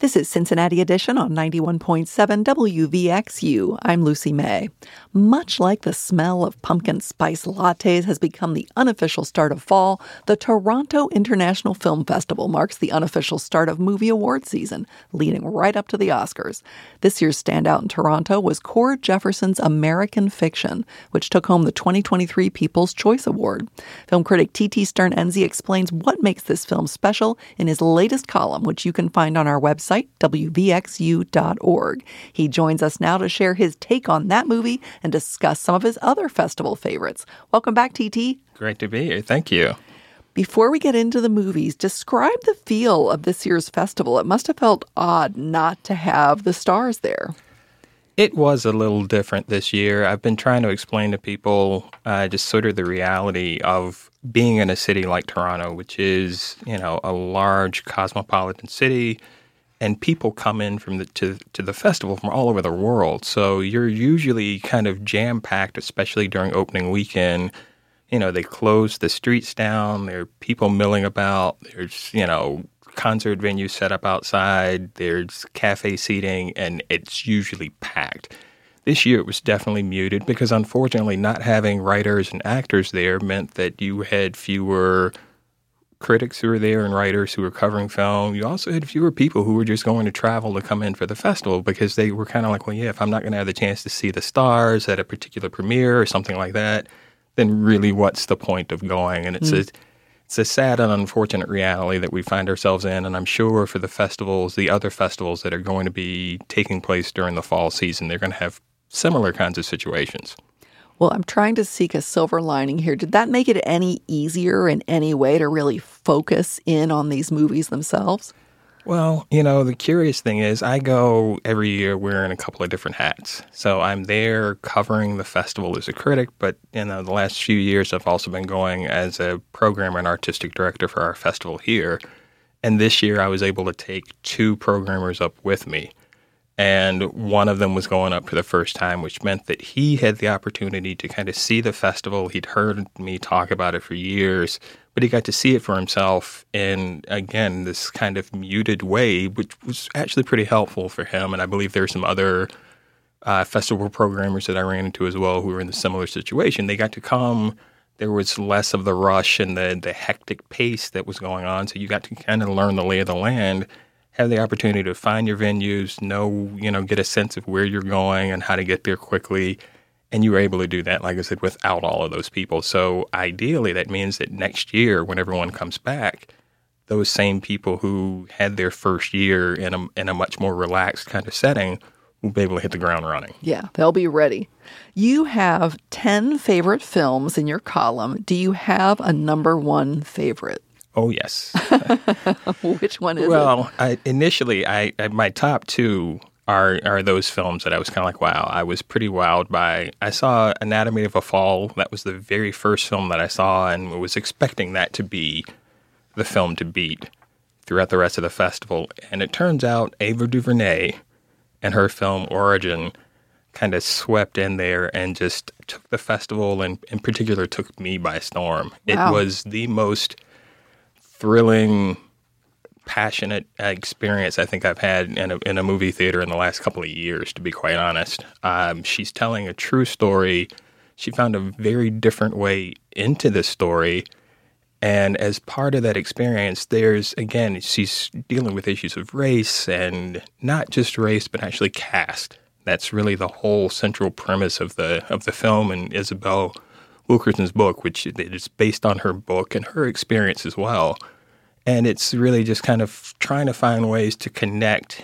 This is Cincinnati Edition on 91.7 WVXU. I'm Lucy May. Much like the smell of pumpkin spice lattes has become the unofficial start of fall, the Toronto International Film Festival marks the unofficial start of movie award season, leading right up to the Oscars. This year's standout in Toronto was Cord Jefferson's American Fiction, which took home the 2023 People's Choice Award. Film critic T.T. Stern-Enzi explains what makes this film special in his latest column, which you can find on our website, WVXU.org. He joins us now to share his take on that movie and discuss some of his other festival favorites. Welcome back, TT. Great to be here. Thank you. Before we get into the movies, describe the feel of this year's festival. It must have felt odd not to have the stars there. It was a little different this year. I've been trying to explain to people just sort of the reality of being in a city like Toronto, which is, a large cosmopolitan city. And people come in to the festival from all over the world. So you're usually kind of jam-packed, especially during opening weekend. They close the streets down. There are people milling about. There's, concert venues set up outside. There's cafe seating, and it's usually packed. This year it was definitely muted because, unfortunately, not having writers and actors there meant that you had fewer critics who were there and writers who were covering film. You also had fewer people who were just going to travel to come in for the festival because they were kind of like, well, yeah, if I'm not going to have the chance to see the stars at a particular premiere or something like that, then really what's the point of going? And it's a sad and unfortunate reality that we find ourselves in. And I'm sure for the other festivals that are going to be taking place during the fall season, they're going to have similar kinds of situations. Well, I'm trying to seek a silver lining here. Did that make it any easier in any way to really focus in on these movies themselves? Well, the curious thing is I go every year wearing a couple of different hats. So I'm there covering the festival as a critic, but the last few years I've also been going as a programmer and artistic director for our festival here. And this year I was able to take two programmers up with me. And one of them was going up for the first time, which meant that he had the opportunity to kind of see the festival. He'd heard me talk about it for years, but he got to see it for himself in, again, this kind of muted way, which was actually pretty helpful for him. And I believe there are some other festival programmers that I ran into as well who were in a similar situation. They got to come. There was less of the rush and the hectic pace that was going on, so you got to kind of learn the lay of the land, have the opportunity to find your venues, get a sense of where you're going and how to get there quickly. And you were able to do that, like I said, without all of those people. So ideally, that means that next year, when everyone comes back, those same people who had their first year in a much more relaxed kind of setting will be able to hit the ground running. Yeah, they'll be ready. You have 10 favorite films in your column. Do you have a number one favorite? Oh, yes. Which one is it? Well, initially, my top two are those films that I was kind of like, wow, I was pretty wowed by. I saw Anatomy of a Fall. That was the very first film that I saw and was expecting that to be the film to beat throughout the rest of the festival. And it turns out Ava DuVernay and her film Origin kind of swept in there and just took the festival and in particular took me by storm. Wow. It was the most thrilling, passionate experience I think I've had in a movie theater in the last couple of years, to be quite honest. She's telling a true story. She found a very different way into this story. And as part of that experience, she's dealing with issues of race, and not just race, but actually caste. That's really the whole central premise of the film and Isabel Wilkerson's book, which is based on her book and her experience as well. And it's really just kind of trying to find ways to connect,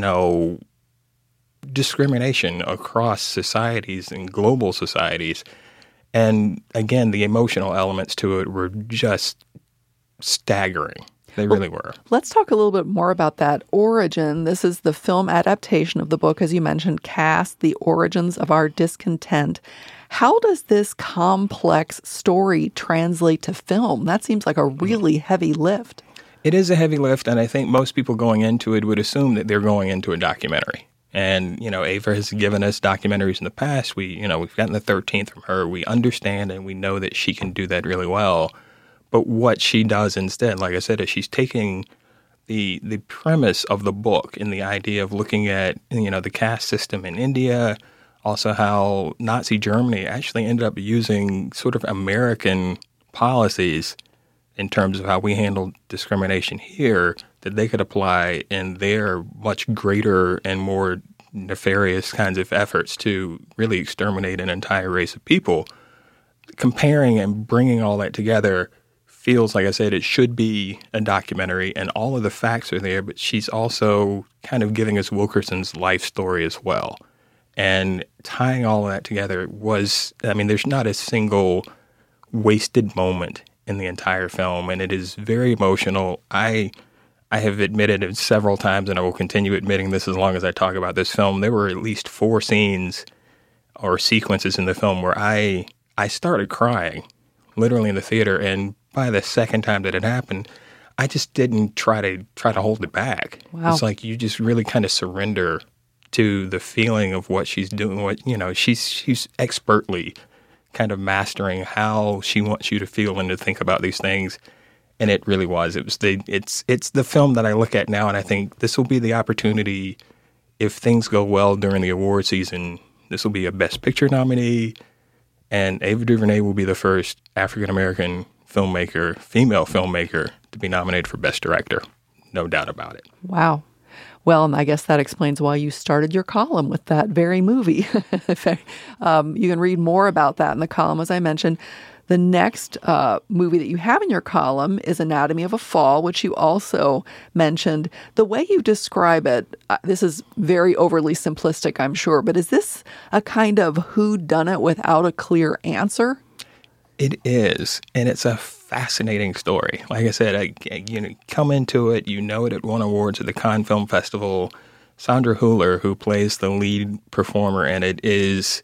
discrimination across societies and global societies. And again, the emotional elements to it were just staggering. They really were. Let's talk a little bit more about that. Origin, this is the film adaptation of the book, as you mentioned, Caste, The Origins of Our Discontent. How does this complex story translate to film? That seems like a really heavy lift. It is a heavy lift, and I think most people going into it would assume that they're going into a documentary. And, Ava has given us documentaries in the past. We've gotten the 13th from her. We understand and we know that she can do that really well. But what she does instead, like I said, is she's taking the premise of the book and the idea of looking at, the caste system in India, also how Nazi Germany actually ended up using sort of American policies in terms of how we handle discrimination here that they could apply in their much greater and more nefarious kinds of efforts to really exterminate an entire race of people. Comparing and bringing all that together feels, like I said, it should be a documentary, and all of the facts are there, but she's also kind of giving us Wilkerson's life story as well. And tying all of that together there's not a single wasted moment in the entire film, and it is very emotional. I have admitted it several times, and I will continue admitting this as long as I talk about this film. There were at least 4 scenes or sequences in the film where I started crying, literally in the theater, and by the second time that it happened, I just didn't try to hold it back. Wow. It's like you just really kind of surrender to the feeling of what she's doing. She's expertly kind of mastering how she wants you to feel and to think about these things. And it really was. It's the film that I look at now, and I think this will be the opportunity, if things go well during the award season, this will be a Best Picture nominee, and Ava DuVernay will be the first African-American female filmmaker, to be nominated for Best Director. No doubt about it. Wow. Well, and I guess that explains why you started your column with that very movie. You can read more about that in the column, as I mentioned. The next movie that you have in your column is Anatomy of a Fall, which you also mentioned. The way you describe it, this is very overly simplistic, I'm sure, but is this a kind of whodunit without a clear answer? It is, and it's a fascinating story. Like I said, come into it, it won awards at the Cannes Film Festival. Sandra Hüller, who plays the lead performer in it, is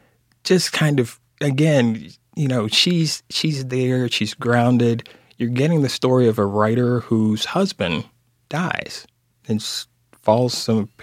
just kind of, again, she's there, she's grounded. You're getting the story of a writer whose husband dies and falls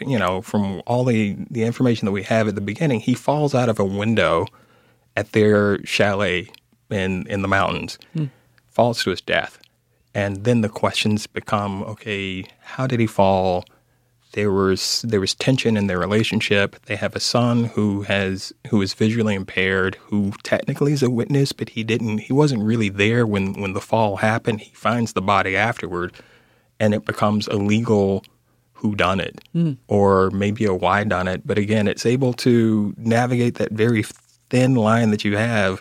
from all the information that we have at the beginning. He falls out of a window at their chalet in the mountains, falls to his death. And then the questions become, okay, how did he fall? There was tension in their relationship. They have a son who is visually impaired, who technically is a witness, but he wasn't really there when the fall happened. He finds the body afterward, and it becomes a legal whodunit, or maybe a whydunit. But again, it's able to navigate that very thin line that you have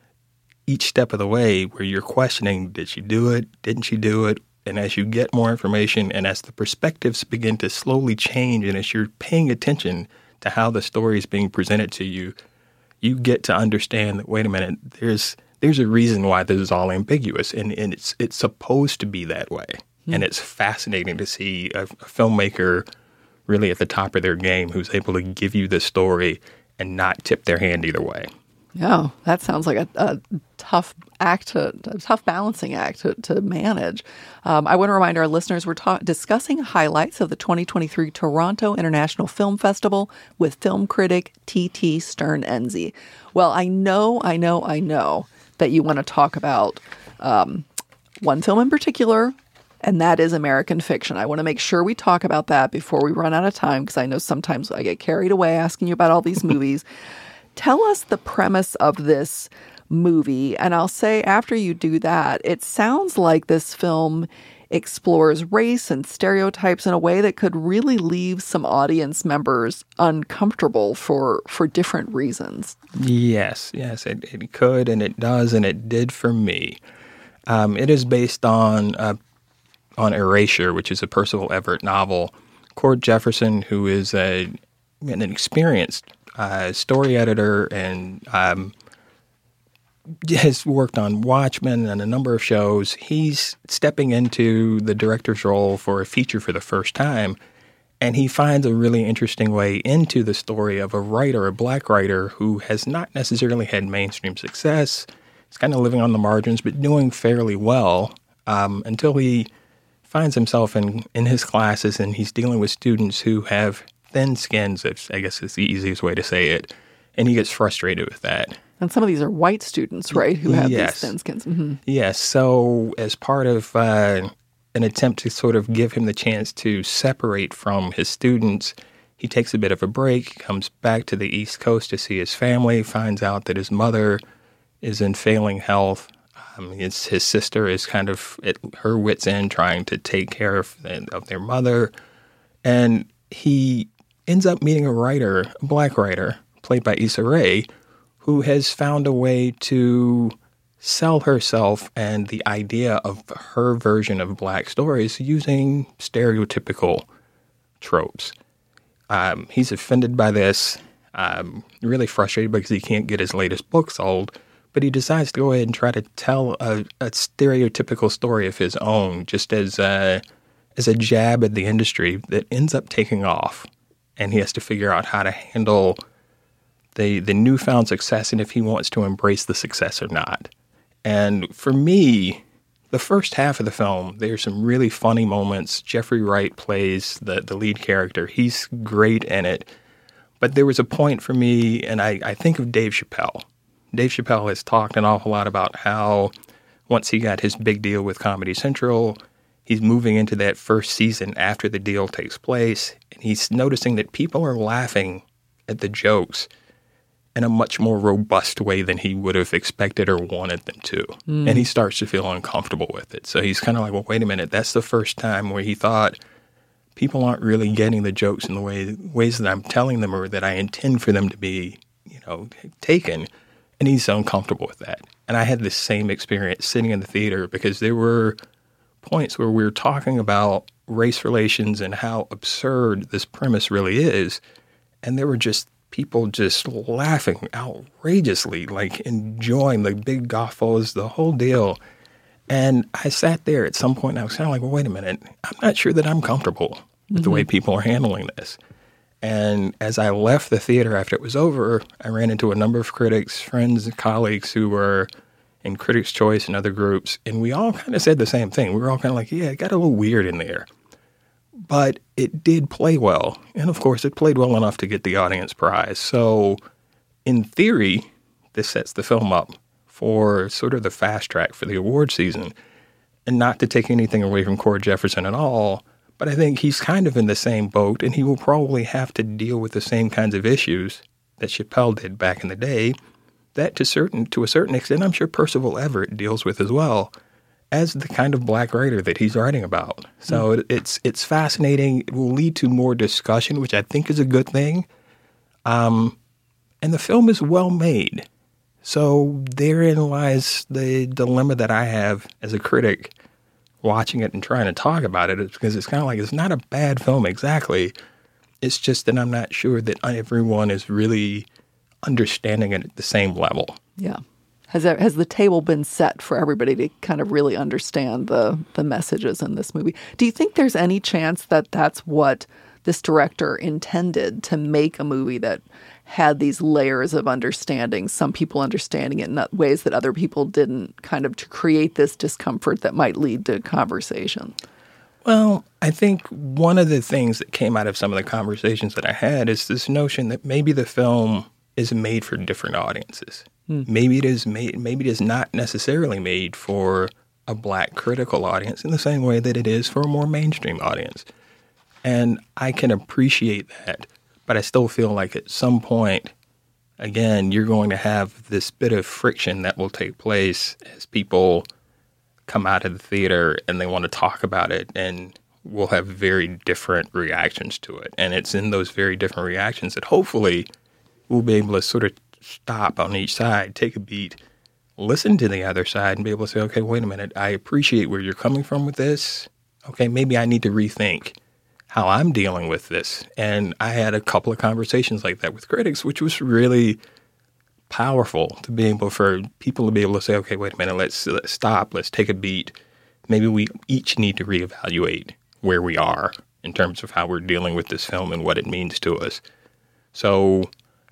each step of the way, where you're questioning, did she do it? Didn't she do it? And as you get more information, and as the perspectives begin to slowly change, and as you're paying attention to how the story is being presented to you, you get to understand that, wait a minute, there's a reason why this is all ambiguous, and it's supposed to be that way. And it's fascinating to see a filmmaker really at the top of their game who's able to give you the story and not tip their hand either way. Oh, that sounds like a tough balancing act to manage. I want to remind our listeners we're discussing highlights of the 2023 Toronto International Film Festival with film critic T.T. Stern-Enzi. Well, I know that you want to talk about one film in particular, and that is American Fiction. I want to make sure we talk about that before we run out of time, because I know sometimes I get carried away asking you about all these movies. Tell us the premise of this movie, and I'll say after you do that, it sounds like this film explores race and stereotypes in a way that could really leave some audience members uncomfortable for different reasons. Yes, it could, and it does, and it did for me. It is based on Erasure, which is a Percival Everett novel. Cord Jefferson, who is an experienced story editor and has worked on Watchmen and a number of shows. He's stepping into the director's role for a feature for the first time, and he finds a really interesting way into the story of a black writer who has not necessarily had mainstream success. He's kind of living on the margins, but doing fairly well until he finds himself in his classes, and he's dealing with students who have thin skins, I guess is the easiest way to say it, and he gets frustrated with that. And some of these are white students, right, who have these thin skins. Mm-hmm. Yes, so as part of an attempt to sort of give him the chance to separate from his students. He takes a bit of a break, comes back to the East Coast to see his family, finds out that his mother is in failing health. His sister is kind of at her wit's end trying to take care of their mother. And he ends up meeting a writer, a black writer, played by Issa Rae, who has found a way to sell herself and the idea of her version of black stories using stereotypical tropes. He's offended by this, really frustrated because he can't get his latest book sold, but he decides to go ahead and try to tell a stereotypical story of his own, just as a jab at the industry that ends up taking off. And he has to figure out how to handle the newfound success and if he wants to embrace the success or not. And for me, the first half of the film, there's some really funny moments. Jeffrey Wright plays the lead character. He's great in it. But there was a point for me, and I think of Dave Chappelle. Dave Chappelle has talked an awful lot about how once he got his big deal with Comedy Central, he's moving into that first season after the deal takes place, and he's noticing that people are laughing at the jokes in a much more robust way than he would have expected or wanted them to. And he starts to feel uncomfortable with it. So he's kind of like, well, wait a minute, that's the first time where he thought people aren't really getting the jokes in the ways that I'm telling them or that I intend for them to be, taken. And he's uncomfortable with that. And I had the same experience sitting in the theater because there were points where we were talking about race relations and how absurd this premise really is. And there were just people just laughing outrageously, like enjoying the big guffaws, the whole deal. And I sat there at some point and I was kind of like, well, wait a minute. I'm not sure that I'm comfortable with the way people are handling this. And as I left the theater after it was over, I ran into a number of critics, friends and colleagues who were in Critics' Choice and other groups, and we all kind of said the same thing. We were all kind of like, yeah, it got a little weird in there. But it did play well. And, of course, it played well enough to get the audience prize. So, in theory, this sets the film up for sort of the fast track for the award season. And not to take anything away from Cord Jefferson at all, but I think he's kind of in the same boat, and he will probably have to deal with the same kinds of issues that Chappelle did back in the day, that to a certain extent, I'm sure Percival Everett deals with as well, as the kind of black writer that he's writing about. So it's fascinating. It will lead to more discussion, which I think is a good thing. And the film is well made. So therein lies the dilemma that I have as a critic watching it and trying to talk about it, is because it's kind of like it's not a bad film exactly. It's just that I'm not sure that everyone is really understanding it at the same level. Yeah. Has the table been set for everybody to kind of really understand the messages in this movie? Do you think there's any chance that that's what this director intended, to make a movie that had these layers of understanding, some people understanding it in ways that other people didn't, kind of to create this discomfort that might lead to conversation? Well, I think one of the things that came out of some of the conversations that I had is this notion that maybe the film is made for different audiences. Maybe it is not necessarily made for a black critical audience in the same way that it is for a more mainstream audience. And I can appreciate that, but I still feel like at some point, again, you're going to have this bit of friction that will take place as people come out of the theater and they want to talk about it, and we'll have very different reactions to it. And it's in those very different reactions that hopefully we'll be able to sort of stop on each side, take a beat, listen to the other side, and be able to say, okay, wait a minute, I appreciate where you're coming from with this. Okay, maybe I need to rethink how I'm dealing with this. And I had a couple of conversations like that with critics, which was really powerful to be able for people to be able to say, okay, wait a minute, let's stop, let's take a beat. Maybe we each need to reevaluate where we are in terms of how we're dealing with this film and what it means to us. So,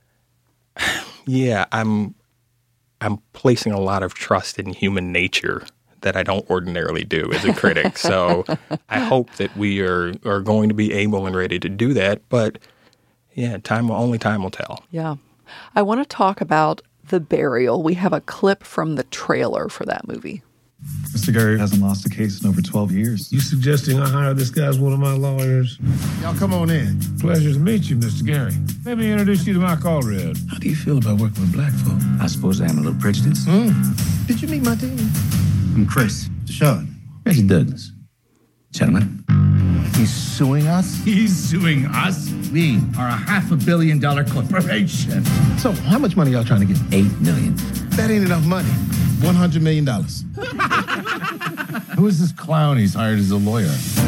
yeah, I'm placing a lot of trust in human nature that I don't ordinarily do as a critic. So I hope that we are going to be able and ready to do that. But yeah, only time will tell. Yeah. I want to talk about The Burial. We have a clip from the trailer for that movie. Mr. Gary hasn't lost a case in over 12 years. You suggesting I hire this guy as one of my lawyers? Y'all come on in. Pleasure to meet you, Mr. Gary. Let me introduce you to Mike Allred. How do you feel about working with black folk? I suppose I am a little prejudiced. Did you meet my team? I'm Chris. Deshaun. Reggie Douglas. Gentlemen. He's suing us? He's suing us? We are a $500 million corporation. So how much money y'all trying to get? $8 million. That ain't enough money. $100 million. Who is this clown he's hired as a lawyer?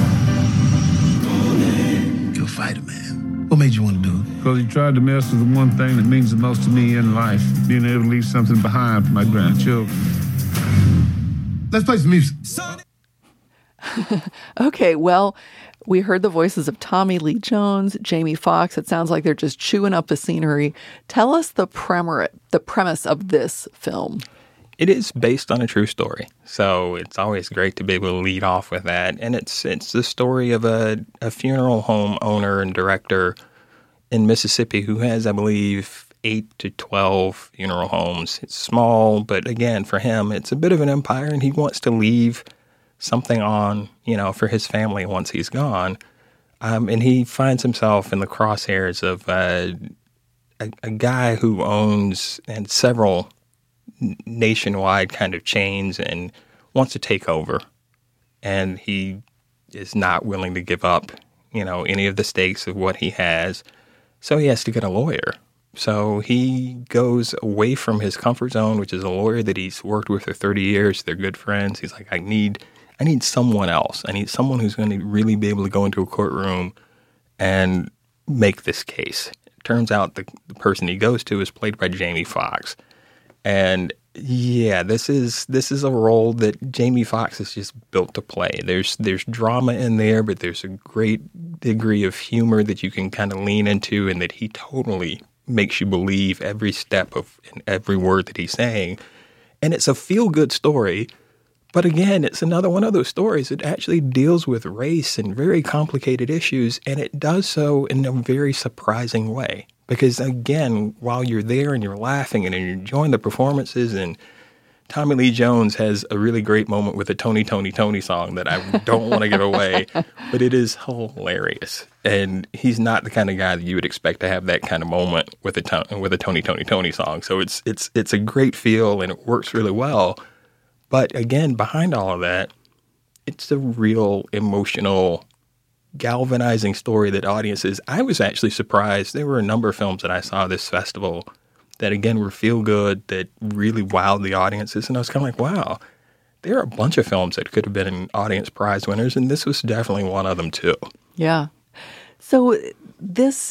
You'll fight him, man. What made you want to do it? Because he tried to mess with the one thing that means the most to me in life, being able to leave something behind for my grandchildren. Let's play some music. Okay, well, we heard the voices of Tommy Lee Jones, Jamie Foxx. It sounds like they're just chewing up the scenery. Tell us the premise of this film. It is based on a true story, so it's always great to be able to lead off with that. And it's the story of a funeral home owner and director in Mississippi who has, I believe, 8 to 12 funeral homes. It's small, but again, for him, it's a bit of an empire, and he wants to leave something on, for his family once he's gone. And he finds himself in the crosshairs of a guy who owns and several nationwide kind of chains and wants to take over. And he is not willing to give up, any of the stakes of what he has. So he has to get a lawyer. So he goes away from his comfort zone, which is a lawyer that he's worked with for 30 years. They're good friends. He's like, I need someone else. I need someone who's going to really be able to go into a courtroom and make this case. It turns out the person he goes to is played by Jamie Foxx. And yeah, this is a role that Jamie Foxx is just built to play. There's drama in there, but there's a great degree of humor that you can kind of lean into, and that he totally makes you believe every step of every word that he's saying. And it's a feel-good story. But again, it's another one of those stories that actually deals with race and very complicated issues, and it does so in a very surprising way. Because again, while you're there and you're laughing and you're enjoying the performances, and Tommy Lee Jones has a really great moment with a Tony, Tony, Tony song that I don't want to give away, but it is hilarious. And he's not the kind of guy that you would expect to have that kind of moment with a Tony, Tony, Tony song. So it's a great feel, and it works really well. But again, behind all of that, it's a real emotional, galvanizing story that audiences, I was actually surprised. There were a number of films that I saw this festival that, again, were feel good, that really wowed the audiences. And I was kind of like, wow, there are a bunch of films that could have been audience prize winners, and this was definitely one of them too. Yeah. So this,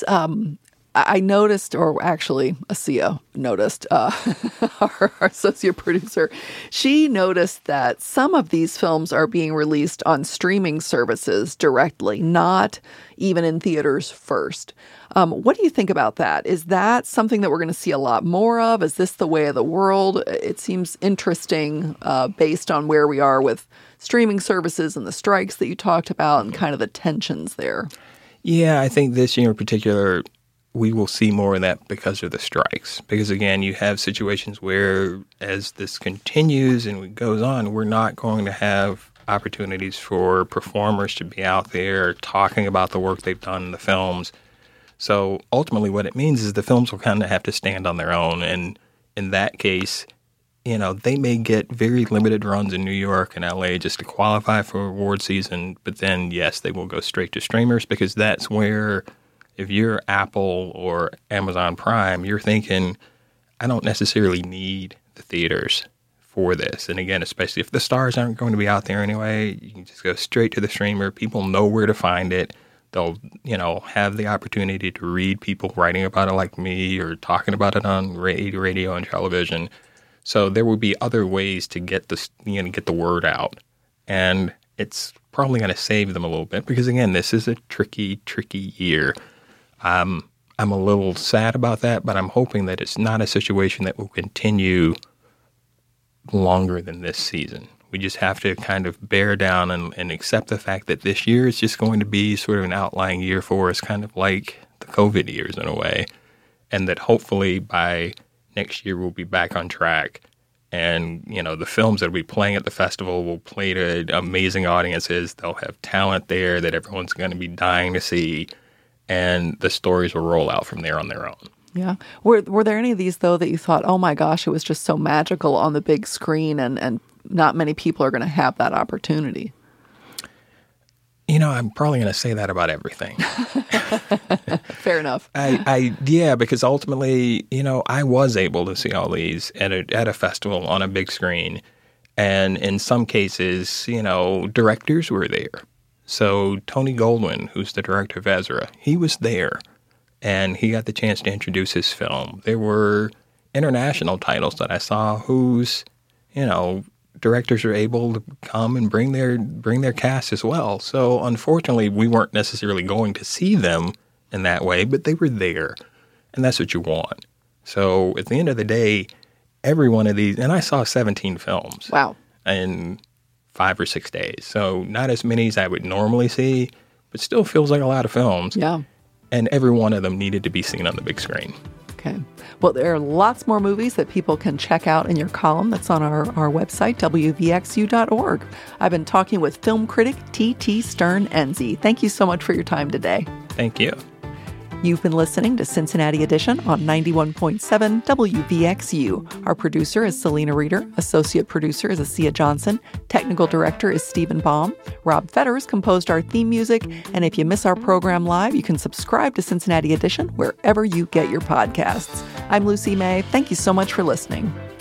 I noticed, or actually, Asia noticed, our associate producer, she noticed that some of these films are being released on streaming services directly, not even in theaters first. What do you think about that? Is that something that we're going to see a lot more of? Is this the way of the world? It seems interesting based on where we are with streaming services and the strikes that you talked about and kind of the tensions there. Yeah, I think this year in particular, we will see more of that because of the strikes. Because again, you have situations where as this continues and it goes on, we're not going to have opportunities for performers to be out there talking about the work they've done in the films. So ultimately what it means is the films will kind of have to stand on their own. And in that case, they may get very limited runs in New York and LA just to qualify for award season. But then, yes, they will go straight to streamers, because that's where, if you're Apple or Amazon Prime, you're thinking, I don't necessarily need the theaters for this. And again, especially if the stars aren't going to be out there anyway, you can just go straight to the streamer. People know where to find it. They'll, have the opportunity to read people writing about it like me, or talking about it on radio and television. So there will be other ways to get the word out. And it's probably going to save them a little bit, because again, this is a tricky year. I'm a little sad about that, but I'm hoping that it's not a situation that will continue longer than this season. We just have to kind of bear down and accept the fact that this year is just going to be sort of an outlying year for us, kind of like the COVID years in a way, and that hopefully by next year we'll be back on track And, the films that will be playing at the festival will play to amazing audiences. They'll have talent there that everyone's going to be dying to see. And the stories will roll out from there on their own. Yeah. Were there any of these, though, that you thought, oh, my gosh, it was just so magical on the big screen and not many people are going to have that opportunity? I'm probably going to say that about everything. Fair enough. Yeah, because ultimately, I was able to see all these at a festival on a big screen. And in some cases, directors were there. So Tony Goldwyn, who's the director of Ezra, he was there. And he got the chance to introduce his film. There were international titles that I saw whose, directors are able to come and bring their cast as well. So unfortunately, we weren't necessarily going to see them in that way, but they were there, and that's what you want. So at the end of the day, every one of these, and I saw 17 films. Wow. In 5 or 6 days. So not as many as I would normally see, but still feels like a lot of films. Yeah. And every one of them needed to be seen on the big screen. Okay. Well, there are lots more movies that people can check out in your column that's on our website, wvxu.org. I've been talking with film critic T.T. Stern-Enzi. Thank you so much for your time today. Thank you. You've been listening to Cincinnati Edition on 91.7 WVXU. Our producer is Selena Reeder. Associate producer is Asia Johnson. Technical director is Stephen Baum. Rob Fetters composed our theme music. And if you miss our program live, you can subscribe to Cincinnati Edition wherever you get your podcasts. I'm Lucy May. Thank you so much for listening.